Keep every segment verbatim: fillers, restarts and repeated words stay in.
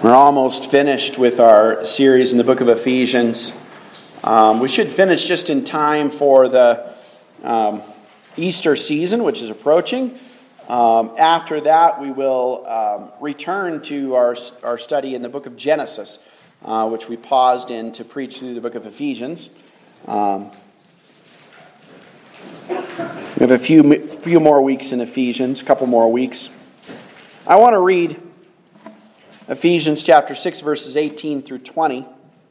We're almost finished with our series in the book of Ephesians. Um, we should finish just in time for the um, Easter season, which is approaching. Um, after that, we will um, return to our, our study in the book of Genesis, uh, which we paused in to preach through the book of Ephesians. Um, we have a few, few more weeks in Ephesians, a couple more weeks. I want to read Ephesians chapter six, verses eighteen through twenty.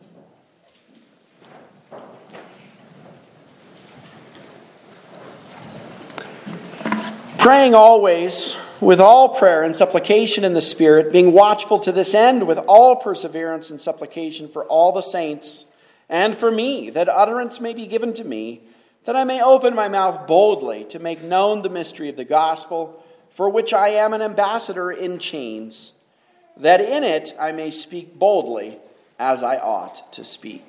Praying always with all prayer and supplication in the Spirit, being watchful to this end with all perseverance and supplication for all the saints, and for me, that utterance may be given to me, that I may open my mouth boldly to make known the mystery of the gospel, for which I am an ambassador in chains, that in it I may speak boldly as I ought to speak.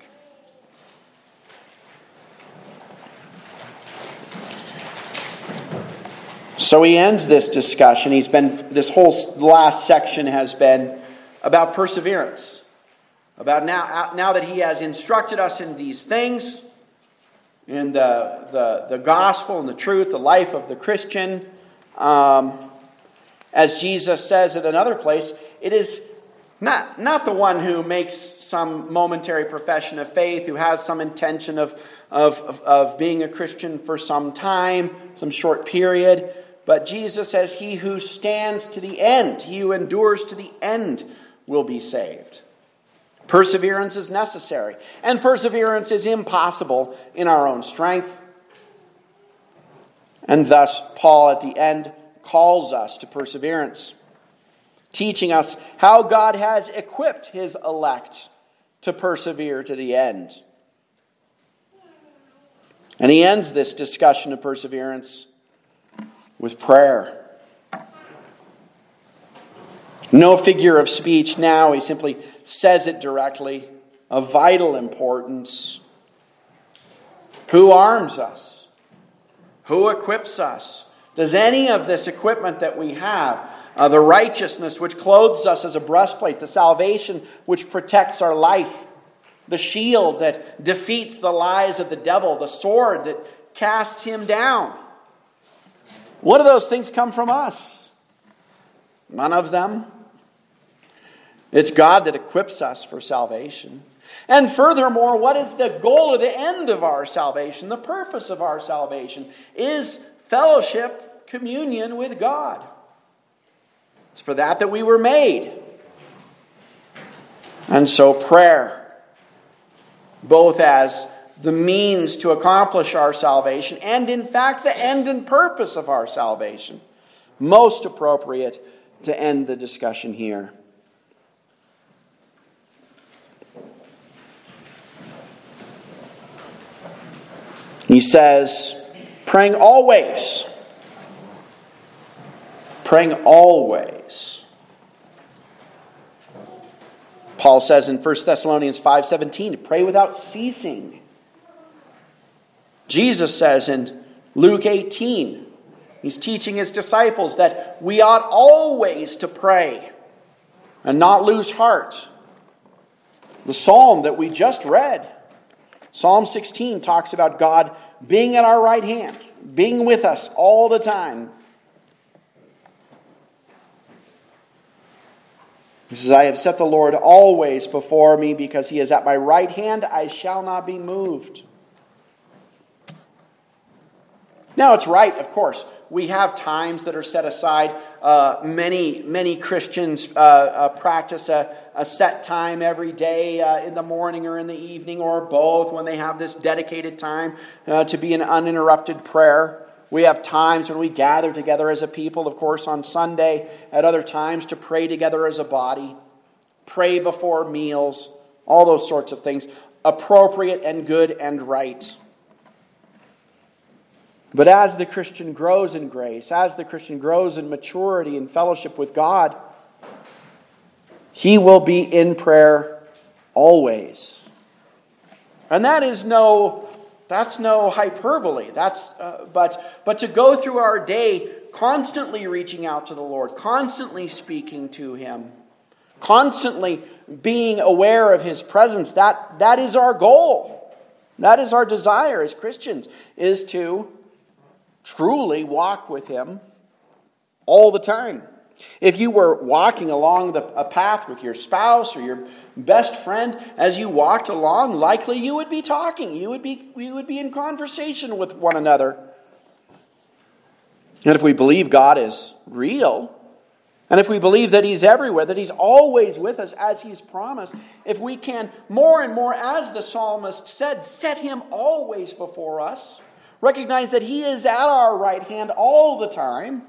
So he ends this discussion. He's been, this whole last section has been about perseverance. About now, now that he has instructed us in these things, in the, the, the gospel and the truth, the life of the Christian, um, as Jesus says at another place, it is not, not the one who makes some momentary profession of faith, who has some intention of, of, of, of being a Christian for some time, some short period. But Jesus says, he who stands to the end, he who endures to the end will be saved. Perseverance is necessary. And perseverance is impossible in our own strength. And thus, Paul at the end calls us to perseverance, teaching us how God has equipped his elect to persevere to the end. And he ends this discussion of perseverance with prayer. No figure of speech now, he simply says it directly, of vital importance. Who arms us? Who equips us? Does any of this equipment that we have, uh, the righteousness which clothes us as a breastplate, the salvation which protects our life, the shield that defeats the lies of the devil, the sword that casts him down, what do those things come from us? None of them. It's God that equips us for salvation. And furthermore, what is the goal or the end of our salvation? The purpose of our salvation is fellowship, communion with God. It's for that that we were made. And so prayer, both as the means to accomplish our salvation and in fact the end and purpose of our salvation, most appropriate to end the discussion here. He says, praying always. Praying always. Paul says in First Thessalonians five seventeen, pray without ceasing. Jesus says in Luke eighteen, he's teaching his disciples that we ought always to pray and not lose heart. The psalm that we just read, Psalm sixteen, talks about God being at our right hand, being with us all the time. He says, I have set the Lord always before me, because he is at my right hand, I shall not be moved. Now, it's right, of course. We have times that are set aside. Uh, many, many Christians uh, uh, practice a, a set time every day uh, in the morning or in the evening or both when they have this dedicated time uh, to be an uninterrupted prayer. We have times when we gather together as a people, of course, on Sunday, at other times to pray together as a body, pray before meals, all those sorts of things, appropriate and good and right. But as the Christian grows in grace, as the Christian grows in maturity and fellowship with God, he will be in prayer always. And that is no, that's no hyperbole. That's, uh, but, but to go through our day constantly reaching out to the Lord, constantly speaking to him, constantly being aware of His presence. That, that is our goal. That is our desire as Christians, is to truly walk with Him all the time. If you were walking along the, a path with your spouse or your best friend, as you walked along, likely you would be talking. You would be, you would be in conversation with one another. And if we believe God is real, and if we believe that He's everywhere, that He's always with us as He's promised, if we can more and more, as the psalmist said, set Him always before us, recognize that He is at our right hand all the time,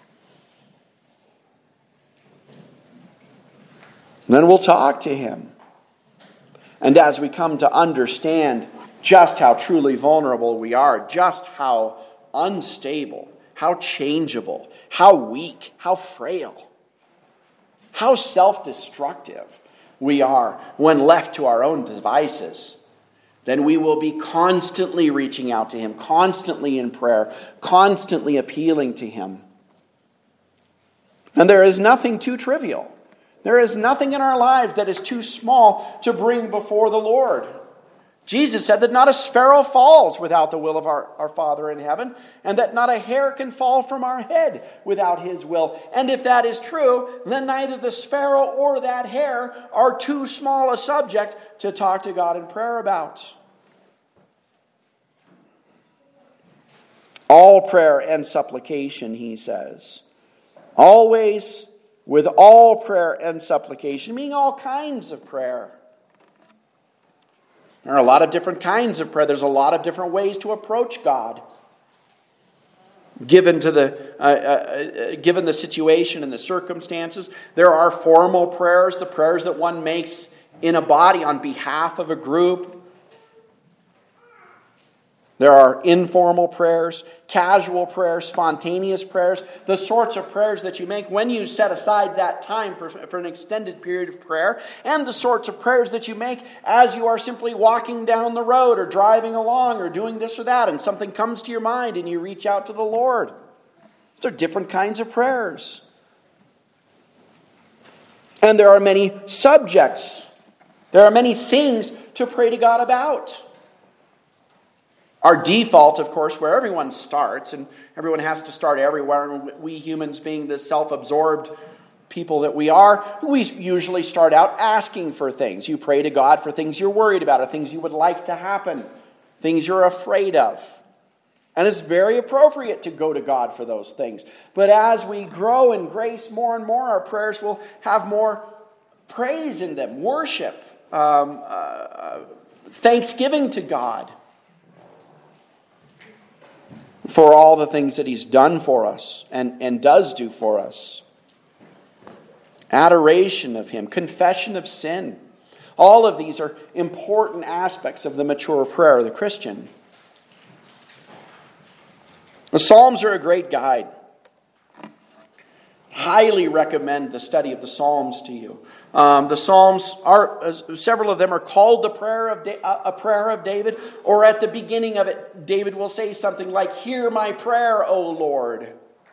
then we'll talk to Him. And as we come to understand just how truly vulnerable we are, just how unstable, how changeable, how weak, how frail, how self-destructive we are when left to our own devices, then we will be constantly reaching out to Him, constantly in prayer, constantly appealing to Him. And there is nothing too trivial. There is nothing in our lives that is too small to bring before the Lord. Jesus said that not a sparrow falls without the will of our, our Father in heaven, and that not a hair can fall from our head without His will. And if that is true, then neither the sparrow or that hair are too small a subject to talk to God in prayer about. All prayer and supplication, he says. Always with all prayer and supplication, meaning all kinds of prayer. There are a lot of different kinds of prayer. There's a lot of different ways to approach God. Given to the uh, uh, given the situation and the circumstances, there are formal prayers, the prayers that one makes in a body on behalf of a group. There are informal prayers, casual prayers, spontaneous prayers, the sorts of prayers that you make when you set aside that time for, for an extended period of prayer, and the sorts of prayers that you make as you are simply walking down the road or driving along or doing this or that, and something comes to your mind and you reach out to the Lord. These are different kinds of prayers. And there are many subjects. There are many things to pray to God about. Our default, of course, where everyone starts, and everyone has to start everywhere, and we humans being the self-absorbed people that we are, we usually start out asking for things. You pray to God for things you're worried about, or things you would like to happen, things you're afraid of. And it's very appropriate to go to God for those things. But as we grow in grace more and more, our prayers will have more praise in them, worship, um, uh, thanksgiving to God for all the things that He's done for us and, and does do for us. Adoration of Him, confession of sin. All of these are important aspects of the mature prayer of the Christian. The Psalms are a great guide. Highly recommend the study of the Psalms to you. Um, the Psalms are uh, several of them are called the prayer of da- uh, a prayer of David, or at the beginning of it, David will say something like, "Hear my prayer, O Lord."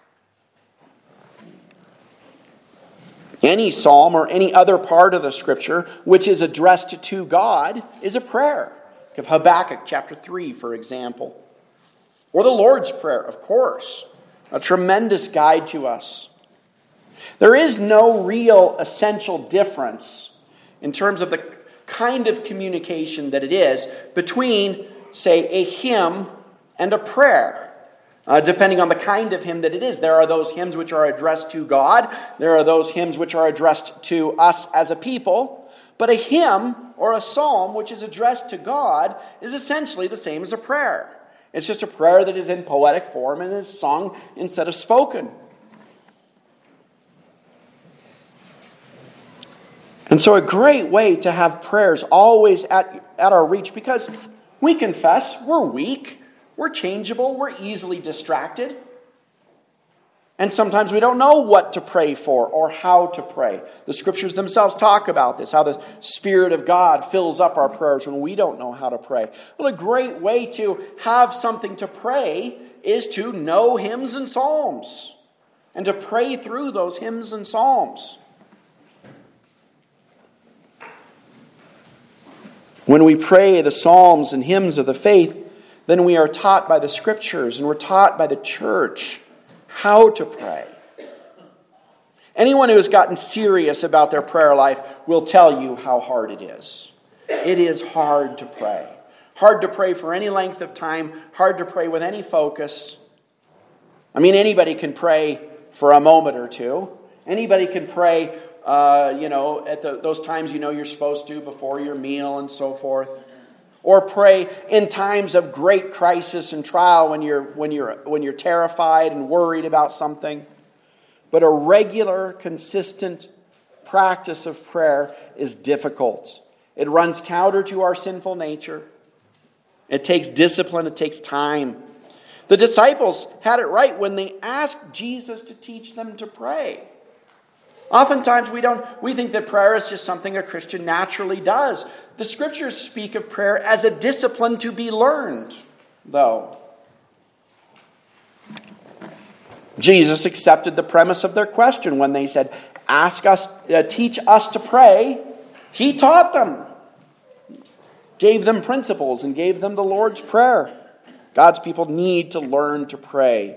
Any psalm or any other part of the Scripture which is addressed to God is a prayer. Of Habakkuk chapter three, for example, or the Lord's Prayer, of course, a tremendous guide to us. There is no real essential difference in terms of the kind of communication that it is between, say, a hymn and a prayer, uh, depending on the kind of hymn that it is. There are those hymns which are addressed to God. There are those hymns which are addressed to us as a people. But a hymn or a psalm which is addressed to God is essentially the same as a prayer. It's just a prayer that is in poetic form and is sung instead of spoken. And so a great way to have prayers always at, at our reach, because we confess we're weak, we're changeable, we're easily distracted. And sometimes we don't know what to pray for or how to pray. The Scriptures themselves talk about this, how the Spirit of God fills up our prayers when we don't know how to pray. Well, a great way to have something to pray is to know hymns and psalms and to pray through those hymns and psalms. When we pray the psalms and hymns of the faith, then we are taught by the Scriptures and we're taught by the church how to pray. Anyone who has gotten serious about their prayer life will tell you how hard it is. It is hard to pray. Hard to pray for any length of time. Hard to pray with any focus. I mean, anybody can pray for a moment or two. Anybody can pray, uh, you know, at the, those times you know you're supposed to, before your meal and so forth. Or pray in times of great crisis and trial when you're when you're when you're terrified and worried about something. But a regular, consistent practice of prayer is difficult. It runs counter to our sinful nature. It takes discipline. It takes time. The disciples had it right when they asked Jesus to teach them to pray. Oftentimes we don't we think that prayer is just something a Christian naturally does. The Scriptures speak of prayer as a discipline to be learned, though. Jesus accepted the premise of their question when they said, "Ask us, uh, teach us to pray." He taught them, gave them principles, and gave them the Lord's Prayer. God's people need to learn to pray.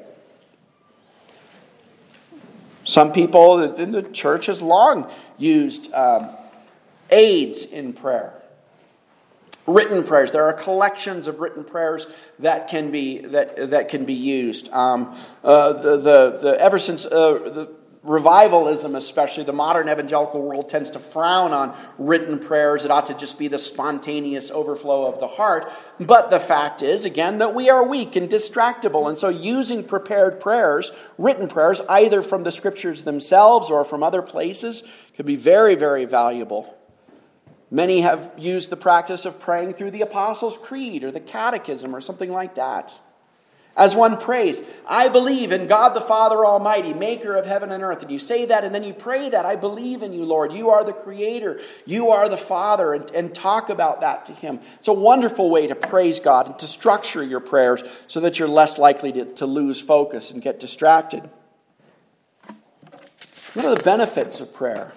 Some people in the church has long used um, aids in prayer. Written prayers. There are collections of written prayers that can be that that can be used. Um, uh, the, the the ever since uh, the revivalism, especially the modern evangelical world, tends to frown on written prayers. It ought to just be the spontaneous overflow of the heart. But the fact is, again, that we are weak and distractible, and so using prepared prayers, written prayers, either from the Scriptures themselves or from other places, could be very, very valuable. Many have used the practice of praying through the Apostles' Creed or the Catechism or something like that. As one prays, "I believe in God the Father Almighty, maker of heaven and earth." And you say that and then you pray that, "I believe in you, Lord. You are the Creator. You are the Father." And, and talk about that to Him. It's a wonderful way to praise God and to structure your prayers so that you're less likely to, to lose focus and get distracted. What are the benefits of prayer?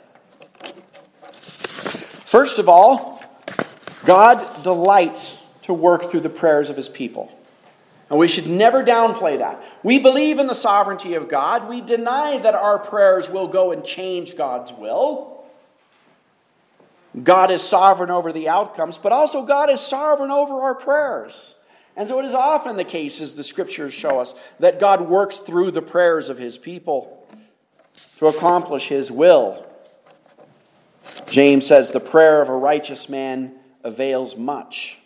First of all, God delights to work through the prayers of His people. And we should never downplay that. We believe in the sovereignty of God. We deny that our prayers will go and change God's will. God is sovereign over the outcomes, but also God is sovereign over our prayers. And so it is often the case, as the Scriptures show us, that God works through the prayers of His people to accomplish His will. James says, "The prayer of a righteous man avails much."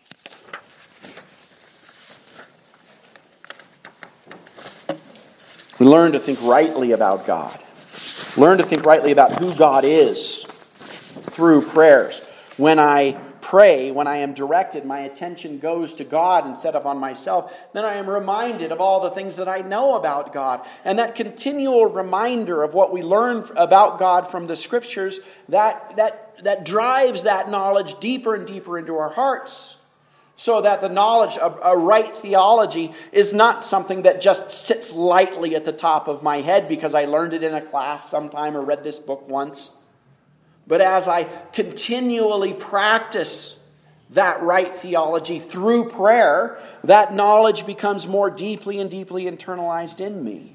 We learn to think rightly about God. Learn to think rightly about who God is through prayers. When I pray, when I am directed, my attention goes to God instead of on myself, then I am reminded of all the things that I know about God. And that continual reminder of what we learn about God from the Scriptures, that, that, that drives that knowledge deeper and deeper into our hearts. So that the knowledge of a right theology is not something that just sits lightly at the top of my head because I learned it in a class sometime or read this book once. But as I continually practice that right theology through prayer, that knowledge becomes more deeply and deeply internalized in me.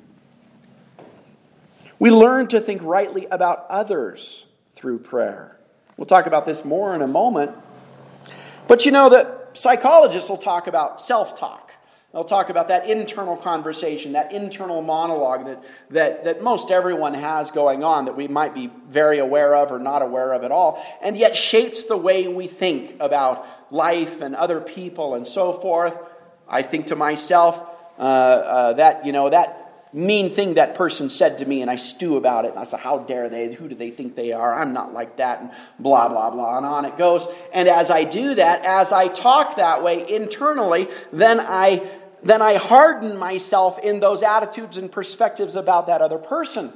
We learn to think rightly about others through prayer. We'll talk about this more in a moment. But you know that psychologists will talk about self-talk. They'll talk about that internal conversation, that internal monologue that, that, that most everyone has going on that we might be very aware of or not aware of at all, and yet shapes the way we think about life and other people and so forth. I think to myself, uh, uh, that, you know, that mean thing that person said to me, and I stew about it, and I say, how dare they? Who do they think they are? I'm not like that, and blah, blah, blah, and on it goes. And as I do that, as I talk that way internally, then I then I harden myself in those attitudes and perspectives about that other person.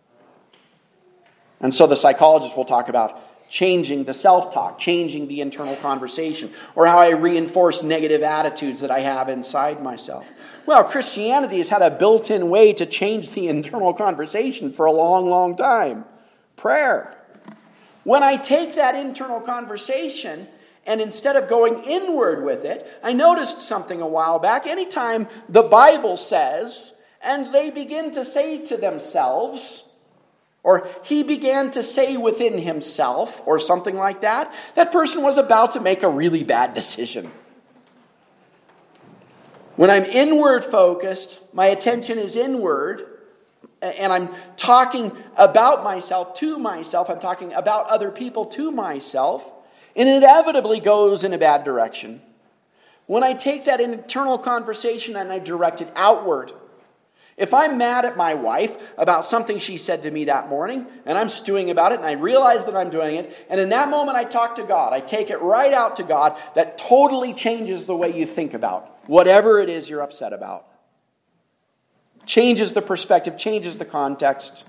And so the psychologist will talk about changing the self-talk, changing the internal conversation, or how I reinforce negative attitudes that I have inside myself. Well, Christianity has had a built-in way to change the internal conversation for a long, long time. Prayer. When I take that internal conversation And instead of going inward with it, I noticed something a while back. Anytime the Bible says, and they begin to say to themselves, or he began to say within himself, or something like that, that person was about to make a really bad decision. When I'm inward focused, my attention is inward, and I'm talking about myself to myself, I'm talking about other people to myself, it inevitably goes in a bad direction. When I take that internal conversation and I direct it outward, if I'm mad at my wife about something she said to me that morning, and I'm stewing about it, and I realize that I'm doing it, and in that moment I talk to God, I take it right out to God, that totally changes the way you think about whatever it is you're upset about. Changes the perspective, changes the context.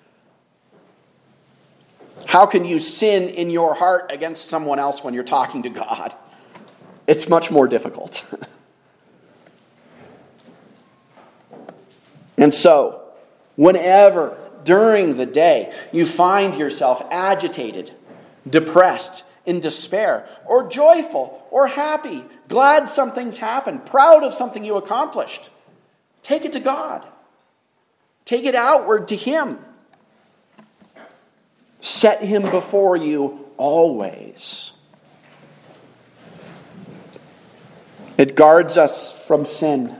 How can you sin in your heart against someone else when you're talking to God? It's much more difficult. And so, whenever during the day you find yourself agitated, depressed, in despair, or joyful, or happy, glad something's happened, proud of something you accomplished, take it to God. Take it outward to Him. Set Him before you always. It guards us from sin.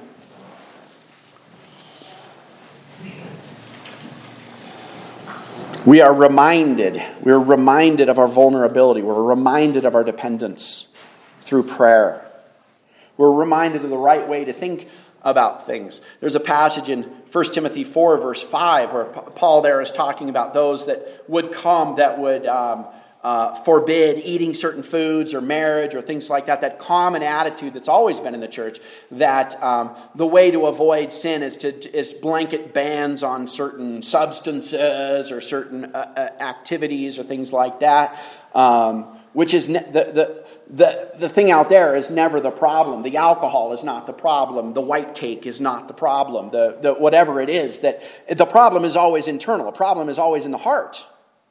We are reminded, we're reminded of our vulnerability. We're reminded of our dependence through prayer. We're reminded of the right way to think about things. There's a passage in First Timothy four, verse five, where Paul there is talking about those that would come that would um, uh, forbid eating certain foods or marriage or things like that. That common attitude that's always been in the church, that um, the way to avoid sin is to is blanket bans on certain substances or certain uh, activities or things like that. Um, which is ne- the, the the the thing out there is never the problem. The alcohol is not the problem. The white cake is not the problem. The the whatever it is, that the problem is always internal. The problem is always in the heart.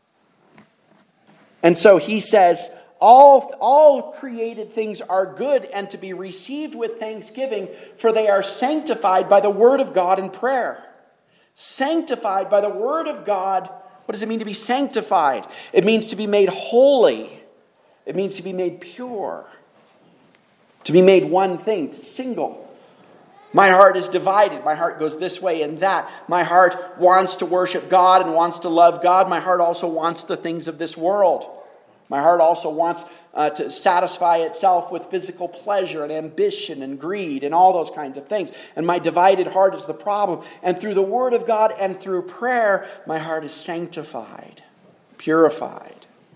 And so he says, all all created things are good and to be received with thanksgiving, for they are sanctified by the word of God in prayer. Sanctified by the word of God. What does it mean to be sanctified? It means to be made holy. It means to be made pure. To be made one thing, single. My heart is divided. My heart goes this way and that. My heart wants to worship God and wants to love God. My heart also wants the things of this world. My heart also wants uh, to satisfy itself with physical pleasure and ambition and greed and all those kinds of things. And my divided heart is the problem. And through the Word of God and through prayer, my heart is sanctified, purified.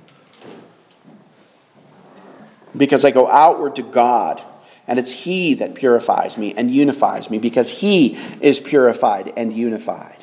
Because I go outward to God, and it's He that purifies me and unifies me, because He is purified and unified.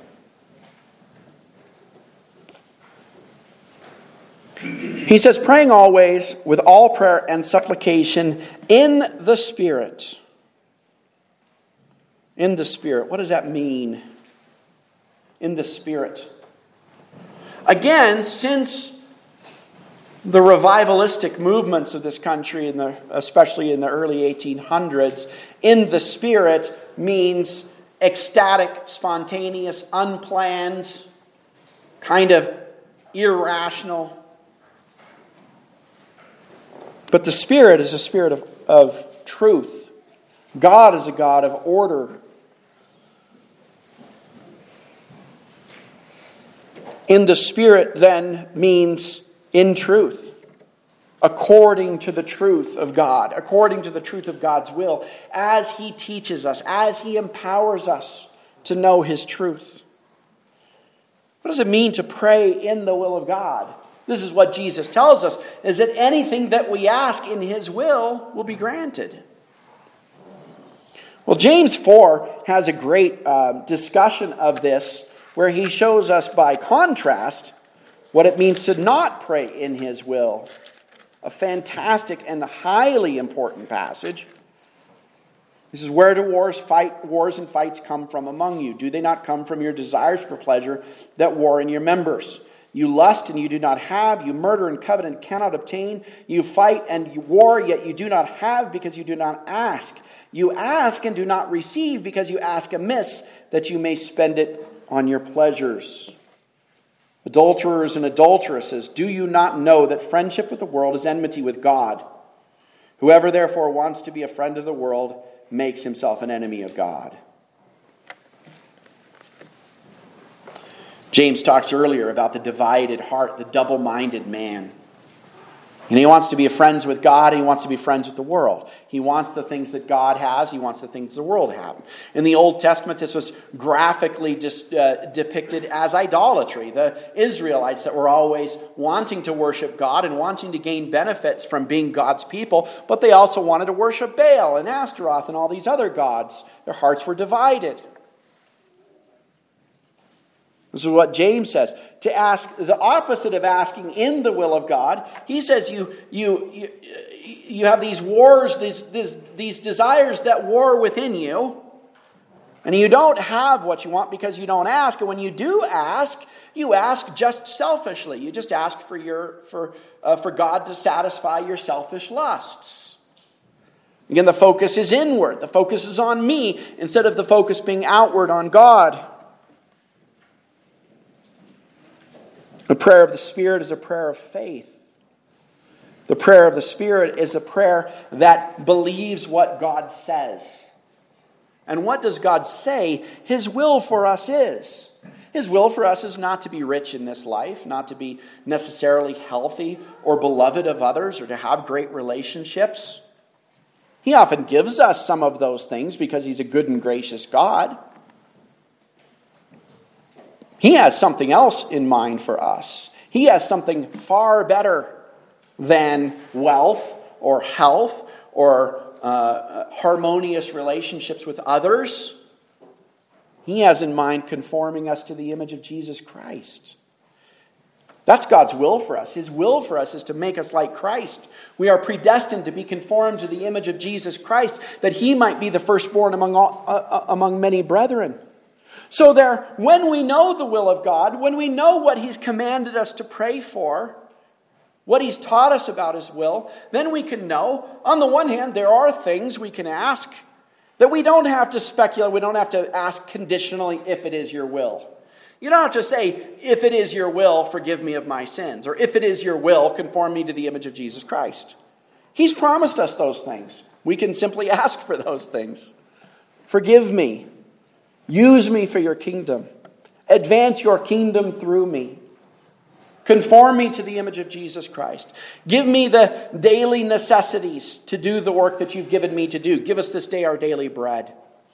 He says, praying always with all prayer and supplication in the Spirit. In the Spirit. What does that mean? In the Spirit. Again, since the revivalistic movements of this country, in the, especially in the early eighteen hundreds, in the Spirit means ecstatic, spontaneous, unplanned, kind of irrational. But the Spirit is a spirit of, of truth. God is a God of order. In the Spirit, then, means in truth, according to the truth of God, according to the truth of God's will, as He teaches us, as He empowers us to know His truth. What does it mean to pray in the will of God? This is what Jesus tells us, is that anything that we ask in His will will be granted. Well, James four has a great uh, discussion of this, where he shows us by contrast what it means to not pray in His will. A fantastic and highly important passage. This is, where do wars fight, wars and fights come from among you? Do they not come from your desires for pleasure that war in your members? You lust and you do not have. You murder and covet and cannot obtain. You fight and you war, yet you do not have because you do not ask. You ask and do not receive because you ask amiss, that you may spend it on your pleasures. Adulterers and adulteresses, do you not know that friendship with the world is enmity with God? Whoever therefore wants to be a friend of the world makes himself an enemy of God. James talked earlier about the divided heart, the double-minded man. And he wants to be friends with God, and he wants to be friends with the world. He wants the things that God has, he wants the things the world has. In the Old Testament, this was graphically just, uh, depicted as idolatry. The Israelites that were always wanting to worship God and wanting to gain benefits from being God's people, but they also wanted to worship Baal and Ashtaroth and all these other gods. Their hearts were divided. This is what James says. To ask the opposite of asking in the will of God, he says you you you, you have these wars, these, these, these desires that war within you, and you don't have what you want because you don't ask. And when you do ask, you ask just selfishly. You just ask for your for uh, for God to satisfy your selfish lusts. Again, the focus is inward. The focus is on me instead of the focus being outward on God. The prayer of the Spirit is a prayer of faith. The prayer of the Spirit is a prayer that believes what God says. And what does God say His will for us is? His will for us is not to be rich in this life, not to be necessarily healthy or beloved of others, or to have great relationships. He often gives us some of those things because He's a good and gracious God. He has something else in mind for us. He has something far better than wealth or health or uh, harmonious relationships with others. He has in mind conforming us to the image of Jesus Christ. That's God's will for us. His will for us is to make us like Christ. We are predestined to be conformed to the image of Jesus Christ, that He might be the firstborn among all, uh, among many brethren. So there, when we know the will of God, when we know what He's commanded us to pray for, what He's taught us about His will, then we can know, on the one hand, there are things we can ask that we don't have to speculate, we don't have to ask conditionally if it is your will. You don't have to say, if it is your will, forgive me of my sins, or if it is your will, conform me to the image of Jesus Christ. He's promised us those things. We can simply ask for those things. Forgive me. Use me for your kingdom. Advance your kingdom through me. Conform me to the image of Jesus Christ. Give me the daily necessities to do the work that you've given me to do. Give us this day our daily bread.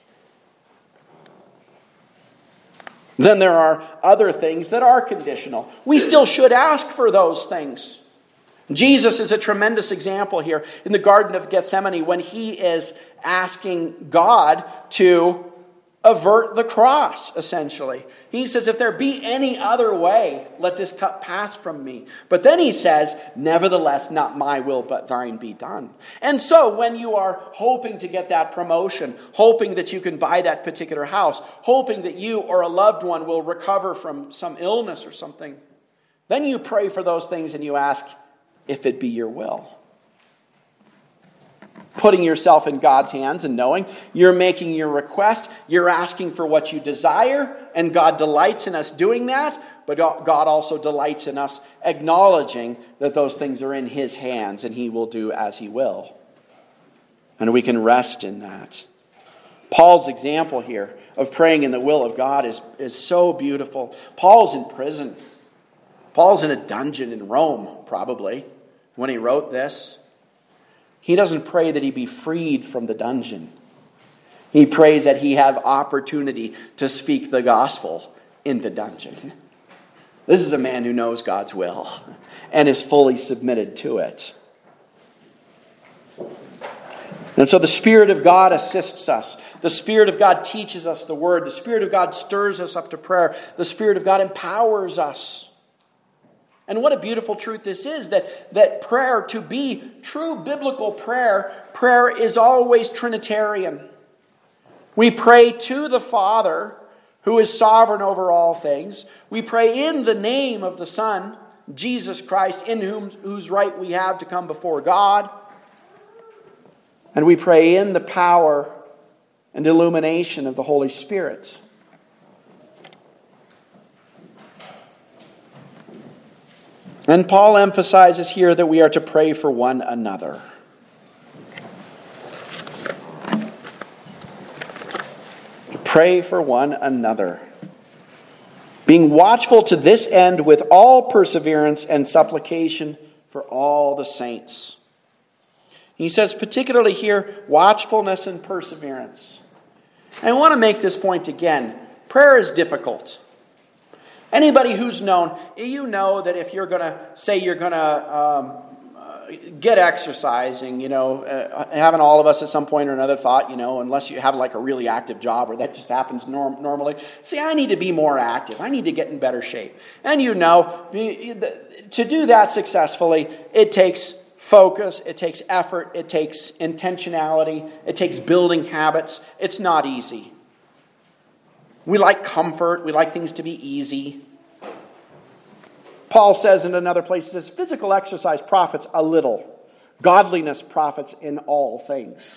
Then there are other things that are conditional. We still should ask for those things. Jesus is a tremendous example here in the Garden of Gethsemane when He is asking God to avert the cross, essentially. He says, if there be any other way, let this cup pass from me. But then He says, nevertheless, not my will, but thine be done. And so when you are hoping to get that promotion, hoping that you can buy that particular house, hoping that you or a loved one will recover from some illness or something, then you pray for those things and you ask, if it be your will. Putting yourself in God's hands and knowing you're making your request, you're asking for what you desire, and God delights in us doing that, but God also delights in us acknowledging that those things are in His hands and He will do as He will. And we can rest in that. Paul's example here of praying in the will of God is, is so beautiful. Paul's in prison. Paul's in a dungeon in Rome, probably, when he wrote this. He doesn't pray that he be freed from the dungeon. He prays that he have opportunity to speak the gospel in the dungeon. This is a man who knows God's will and is fully submitted to it. And so the Spirit of God assists us. The Spirit of God teaches us the Word. The Spirit of God stirs us up to prayer. The Spirit of God empowers us. And what a beautiful truth this is, that, that prayer, to be true biblical prayer, prayer is always Trinitarian. We pray to the Father who is sovereign over all things. We pray in the name of the Son, Jesus Christ, in whom, whose right we have to come before God. And we pray in the power and illumination of the Holy Spirit. And Paul emphasizes here that we are to pray for one another. Pray for one another, being watchful to this end with all perseverance and supplication for all the saints. He says particularly here, watchfulness and perseverance. And I want to make this point again. Prayer is difficult. Anybody who's known, you know that if you're going to, say you're going to um, uh, get exercising, you know, uh, haven't all of us at some point or another thought, you know, unless you have like a really active job or that just happens norm- normally, say, I need to be more active. I need to get in better shape. And you know, to do that successfully, it takes focus, it takes effort, it takes intentionality, it takes building habits. It's not easy. We like comfort. We like things to be easy. Paul says in another place, he says, physical exercise profits a little. Godliness profits in all things.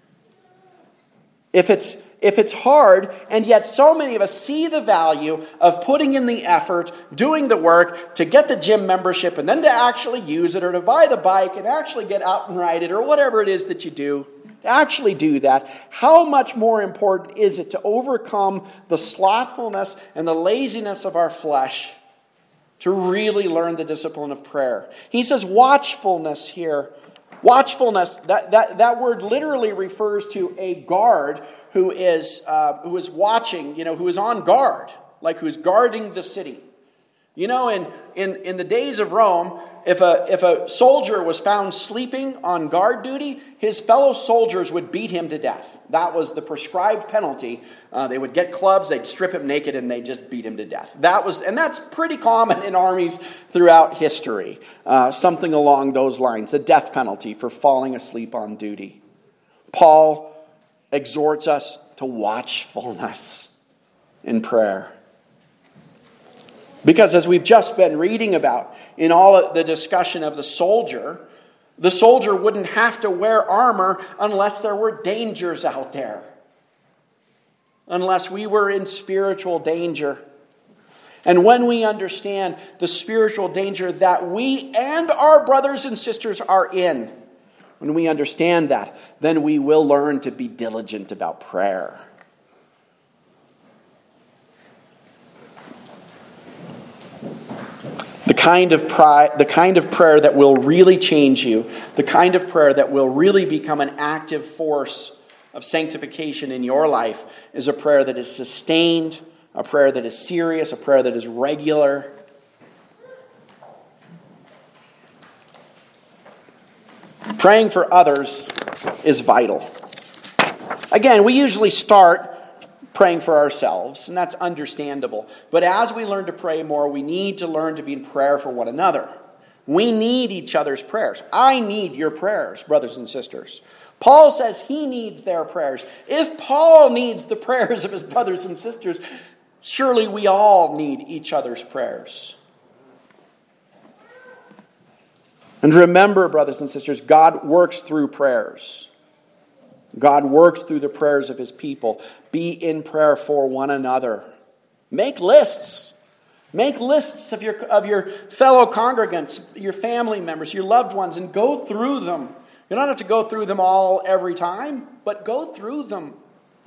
If it's, if it's hard, and yet so many of us see the value of putting in the effort, doing the work to get the gym membership and then to actually use it or to buy the bike and actually get out and ride it or whatever it is that you do, to actually do that, how much more important is it to overcome the slothfulness and the laziness of our flesh to really learn the discipline of prayer? He says watchfulness here. Watchfulness, that, that, that word literally refers to a guard who is, uh, who is watching, you know, who is on guard, like who's guarding the city. You know, in, in, in the days of Rome, if a, if a soldier was found sleeping on guard duty, his fellow soldiers would beat him to death. That was the prescribed penalty. Uh, they would get clubs, they'd strip him naked, and they'd just beat him to death. That was, and that's pretty common in armies throughout history. Uh, something along those lines, the death penalty for falling asleep on duty. Paul exhorts us to watchfulness in prayer. Because as we've just been reading about in all of the discussion of the soldier, the soldier wouldn't have to wear armor unless there were dangers out there. Unless we were in spiritual danger. And when we understand the spiritual danger that we and our brothers and sisters are in, when we understand that, then we will learn to be diligent about prayer. The kind of pri- the kind of prayer that will really change you, the kind of prayer that will really become an active force of sanctification in your life, is a prayer that is sustained, a prayer that is serious, a prayer that is regular. Praying for others is vital. Again, we usually start praying for ourselves, and that's understandable. But as we learn to pray more, we need to learn to be in prayer for one another. We need each other's prayers. I need your prayers, brothers and sisters. Paul says he needs their prayers. If Paul needs the prayers of his brothers and sisters, surely we all need each other's prayers. And remember, brothers and sisters, God works through prayers. God works through the prayers of his people. Be in prayer for one another. Make lists. Make lists of your, of your fellow congregants, your family members, your loved ones, and go through them. You don't have to go through them all every time, but go through them.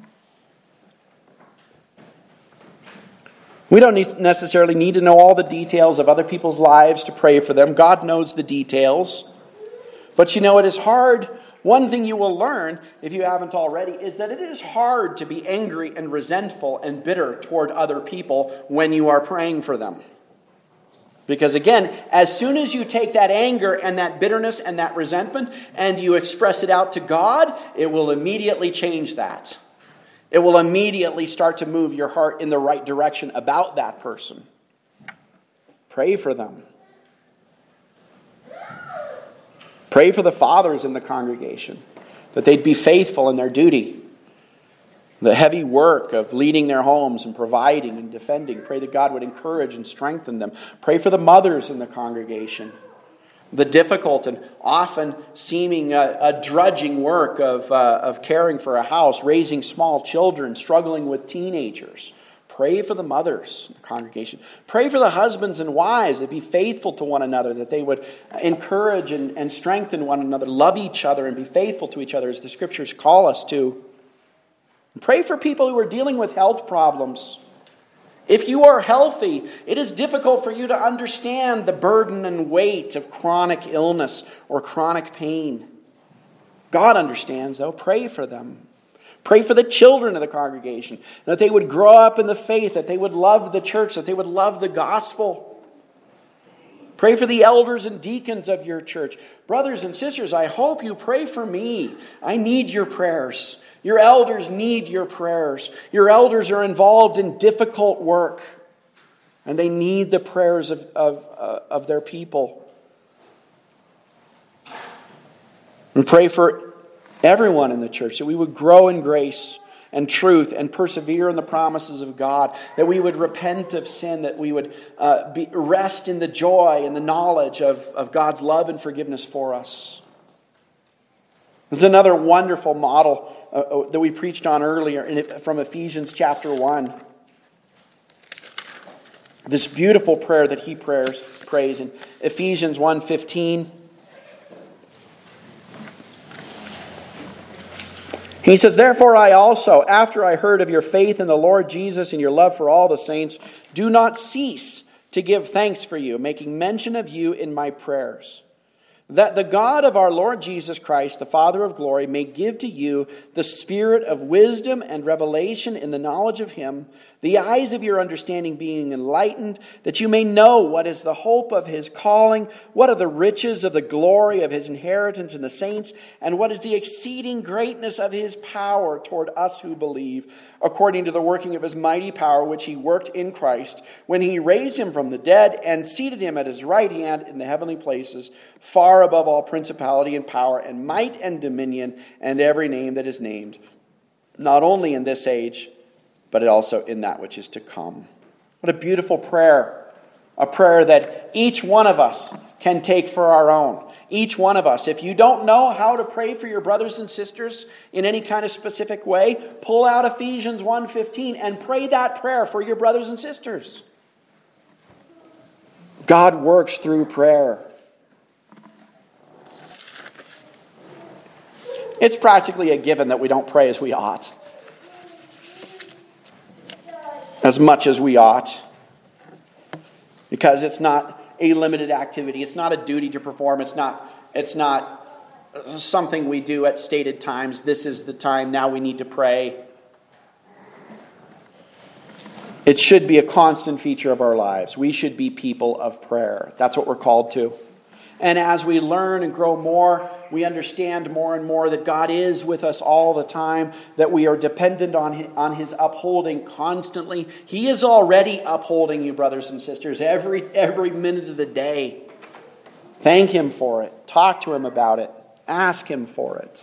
We don't need, necessarily need to know all the details of other people's lives to pray for them. God knows the details. But you know, it is hard. One thing you will learn, if you haven't already, is that it is hard to be angry and resentful and bitter toward other people when you are praying for them. Because again, as soon as you take that anger and that bitterness and that resentment and you express it out to God, it will immediately change that. It will immediately start to move your heart in the right direction about that person. Pray for them. Pray for the fathers in the congregation, that they'd be faithful in their duty. the heavy work of leading their homes and providing and defending. Pray that God would encourage and strengthen them. Pray for the mothers in the congregation. The difficult and often seeming a, a drudging work of, uh, of caring for a house, raising small children, struggling with teenagers. Pray for the mothers in the congregation. Pray for the husbands and wives that be faithful to one another, that they would encourage and, and strengthen one another, love each other and be faithful to each other as the Scriptures call us to. And pray for people who are dealing with health problems. If you are healthy, it is difficult for you to understand the burden and weight of chronic illness or chronic pain. God understands, though. Pray for them. Pray for the children of the congregation, that they would grow up in the faith, that they would love the church, that they would love the gospel. Pray for the elders and deacons of your church. Brothers and sisters, I hope you pray for me. I need your prayers. Your elders need your prayers. Your elders are involved in difficult work, and they need the prayers of, of, uh, of their people. And pray for everyone in the church, that we would grow in grace and truth and persevere in the promises of God, that we would repent of sin, that we would uh, be, rest in the joy and the knowledge of, of God's love and forgiveness for us. This is another wonderful model uh, that we preached on earlier in, from Ephesians chapter one. This beautiful prayer that he prayers, prays in Ephesians one fifteen. He says, "Therefore I also, after I heard of your faith in the Lord Jesus and your love for all the saints, do not cease to give thanks for you, making mention of you in my prayers. That the God of our Lord Jesus Christ, the Father of glory, may give to you the spirit of wisdom and revelation in the knowledge of him, the eyes of your understanding being enlightened, that you may know what is the hope of his calling, what are the riches of the glory of his inheritance in the saints, and what is the exceeding greatness of his power toward us who believe, according to the working of his mighty power, which he worked in Christ, when he raised him from the dead and seated him at his right hand in the heavenly places, far above all principality and power and might and dominion and every name that is named, not only in this age, but also in that which is to come." What a beautiful prayer. A prayer that each one of us can take for our own. Each one of us. If you don't know how to pray for your brothers and sisters in any kind of specific way, pull out Ephesians one fifteen and pray that prayer for your brothers and sisters. God works through prayer. It's practically a given that we don't pray as we ought. As much as we ought. Because it's not a limited activity. It's not a duty to perform. It's not, it's not something we do at stated times. This is the time, now we need to pray. It should be a constant feature of our lives. We should be people of prayer. That's what we're called to. And as we learn and grow more, we understand more and more that God is with us all the time, that we are dependent on his, on his upholding constantly. He is already upholding you, brothers and sisters, every, every minute of the day. Thank him for it. Talk to him about it. Ask him for it.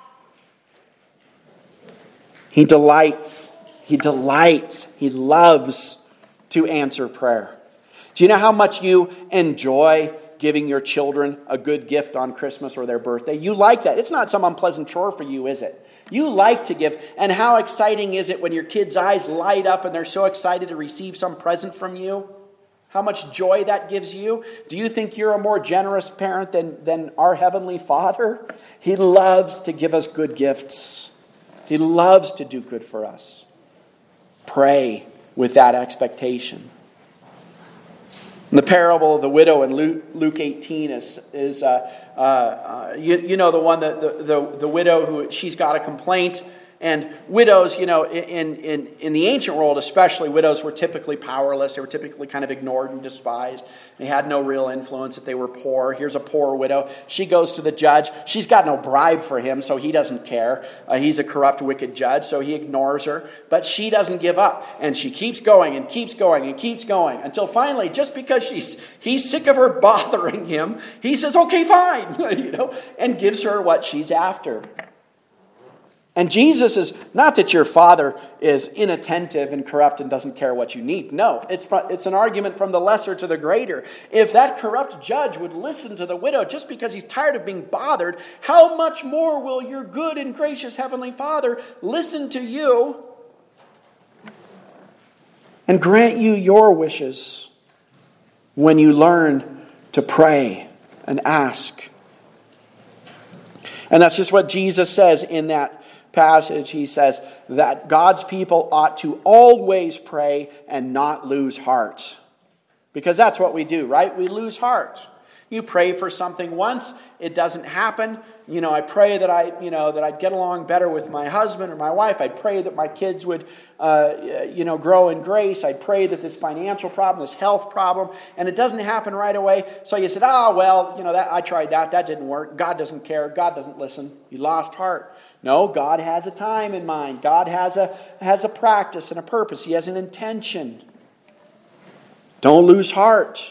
He delights. He delights. He loves to answer prayer. Do you know how much you enjoy giving your children a good gift on Christmas or their birthday? You like that. It's not some unpleasant chore for you, is it? You like to give. And how exciting is it when your kids' eyes light up and they're so excited to receive some present from you? How much joy that gives you? Do you think you're a more generous parent than, than our Heavenly Father? He loves to give us good gifts. He loves to do good for us. Pray with that expectation. The parable of the widow in Luke, Luke eighteen is, is uh, uh, uh, you, you know, the one that the, the, the widow who she's got a complaint. And widows, you know, in, in, in the ancient world especially, widows were typically powerless. They were typically kind of ignored and despised. They had no real influence if they were poor. Here's a poor widow. She goes to the judge. She's got no bribe for him, so he doesn't care. Uh, he's a corrupt, wicked judge, so he ignores her. But she doesn't give up. And she keeps going and keeps going and keeps going until finally, just because she's he's sick of her bothering him, he says, okay, fine, you know, and gives her what she's after. And Jesus is not that your father is inattentive and corrupt and doesn't care what you need. No, it's, it's an argument from the lesser to the greater. If that corrupt judge would listen to the widow just because he's tired of being bothered, how much more will your good and gracious Heavenly Father listen to you and grant you your wishes when you learn to pray and ask? And that's just what Jesus says in that passage. He says that God's people ought to always pray and not lose heart. Because that's what we do, right? We lose heart. You pray for something once, it doesn't happen. You know, I pray that I, you know, that I'd get along better with my husband or my wife. I'd pray that my kids would, uh, you know, grow in grace. I'd pray that this financial problem, this health problem, and it doesn't happen right away. So you said, oh, well, you know, that I tried that. That didn't work. God doesn't care. God doesn't listen. You lost heart. No, God has a time in mind. God has a, has a practice and a purpose. He has an intention. Don't lose heart.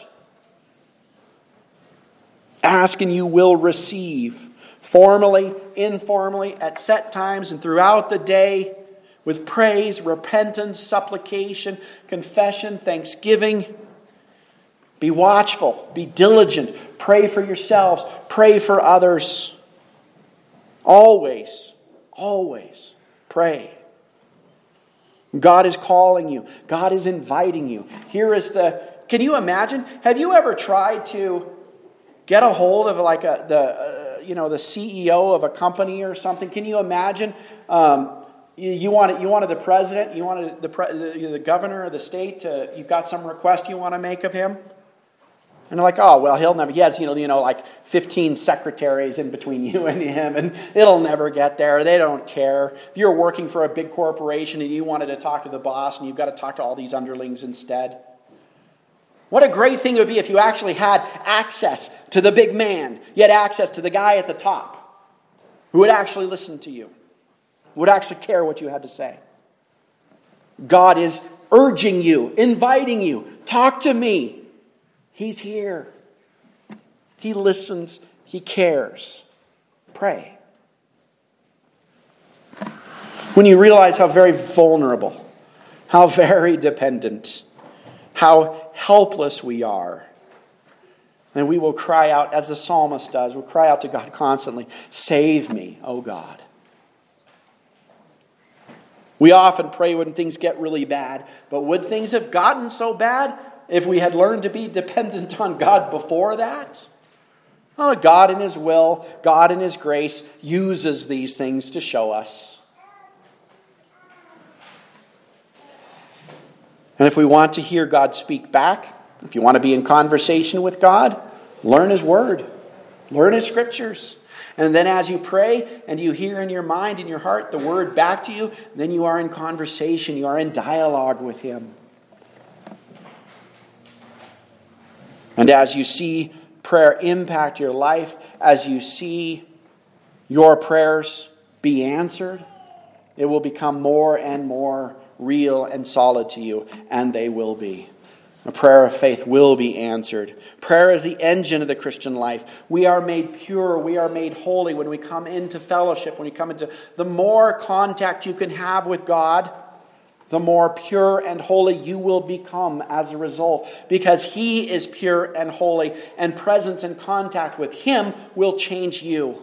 Ask and you will receive. Formally, informally, at set times and throughout the day, with praise, repentance, supplication, confession, thanksgiving. Be watchful, be diligent, pray for yourselves, pray for others. Always, always pray. God is calling you. God is inviting you. Here is the, can you imagine? Have you ever tried to get a hold of like a the uh, you know the C E O of a company or something? Can you imagine? Um, you, you wanted you wanted the president, you wanted the pre, the, the governor of the state to, you've got some request you want to make of him, and they're like, oh well, he'll never. He has you know you know like fifteen secretaries in between you and him, and it'll never get there. They don't care. If you're working for a big corporation and you wanted to talk to the boss, and you've got to talk to all these underlings instead. What a great thing it would be if you actually had access to the big man. You had access to the guy at the top who would actually listen to you, would actually care what you had to say. God is urging you, inviting you, talk to me. He's here. He listens. He cares. Pray. When you realize how very vulnerable, how very dependent, how helpless we are, then we will cry out, as the psalmist does, we'll cry out to God constantly, save me, O God. We often pray when things get really bad, but would things have gotten so bad if we had learned to be dependent on God before that? Well, God in His will, God in His grace uses these things to show us. And if we want to hear God speak back, if you want to be in conversation with God, learn His Word. Learn His Scriptures. And then as you pray and you hear in your mind, in your heart, the Word back to you, then you are in conversation. You are in dialogue with Him. And as you see prayer impact your life, as you see your prayers be answered, it will become more and more real and solid to you, and they will be. A prayer of faith will be answered. Prayer is the engine of the Christian life. We are made pure, we are made holy when we come into fellowship, when we come into the more contact you can have with God, the more pure and holy you will become as a result, because He is pure and holy, and presence and contact with Him will change you.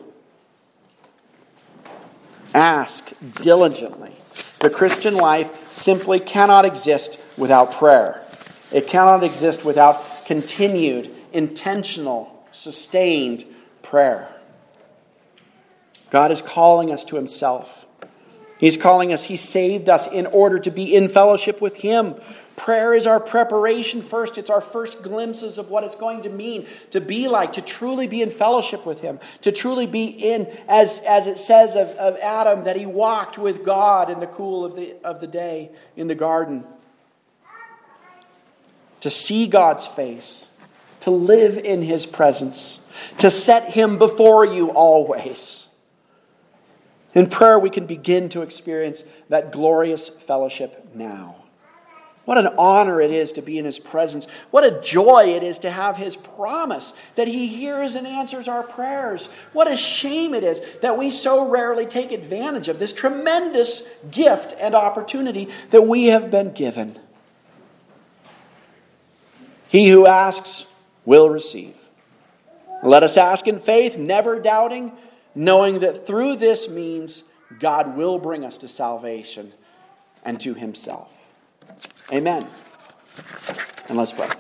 Ask diligently. The Christian life simply cannot exist without prayer. It cannot exist without continued, intentional, sustained prayer. God is calling us to Himself. He's calling us, He saved us in order to be in fellowship with Him. Prayer is our preparation first. It's our first glimpses of what it's going to mean to be like, to truly be in fellowship with Him, to truly be in, as, as it says of, of Adam, that he walked with God in the cool of the, of the day in the garden. To see God's face, to live in His presence, to set Him before you always. In prayer, we can begin to experience that glorious fellowship now. What an honor it is to be in His presence. What a joy it is to have His promise that He hears and answers our prayers. What a shame it is that we so rarely take advantage of this tremendous gift and opportunity that we have been given. He who asks will receive. Let us ask in faith, never doubting, knowing that through this means God will bring us to salvation and to Himself. Amen. And let's pray.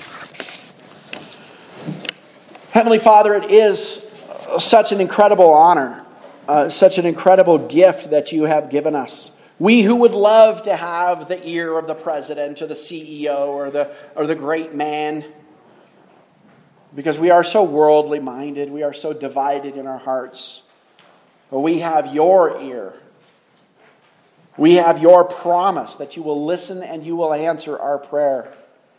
Heavenly Father, it is such an incredible honor, uh, such an incredible gift that you have given us. We who would love to have the ear of the president or the C E O or the, or the great man, because we are so worldly minded, we are so divided in our hearts. But we have your ear. We have your promise that you will listen and you will answer our prayer.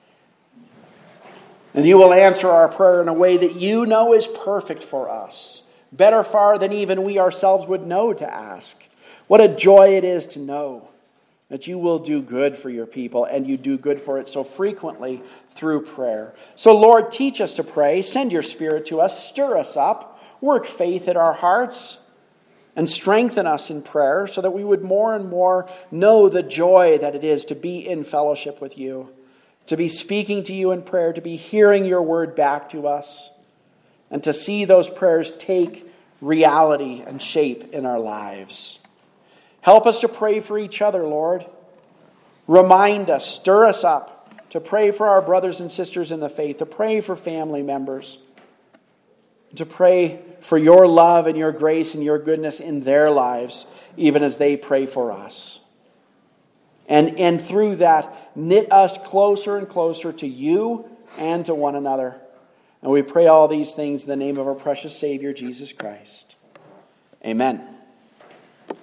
And you will answer our prayer in a way that you know is perfect for us. Better far than even we ourselves would know to ask. What a joy it is to know that you will do good for your people, and you do good for it so frequently through prayer. So Lord, teach us to pray. Send your Spirit to us. Stir us up. Work faith in our hearts. And strengthen us in prayer so that we would more and more know the joy that it is to be in fellowship with you, to be speaking to you in prayer, to be hearing your word back to us, and to see those prayers take reality and shape in our lives. Help us to pray for each other, Lord. Remind us, stir us up to pray for our brothers and sisters in the faith, to pray for family members, to pray for your love and your grace and your goodness in their lives, even as they pray for us. And, and through that, knit us closer and closer to you and to one another. And we pray all these things in the name of our precious Savior, Jesus Christ. Amen.